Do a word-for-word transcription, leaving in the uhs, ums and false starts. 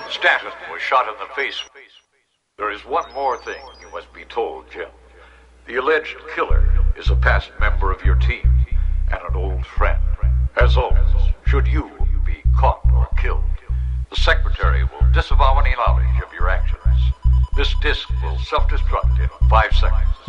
Stanton was shot in the face. There is one more thing you must be told, Jim. The alleged killer is a past member of your team and an old friend. As always, should you be caught or killed, the Secretary will disavow any knowledge of your actions. This disc will self-destruct in five seconds.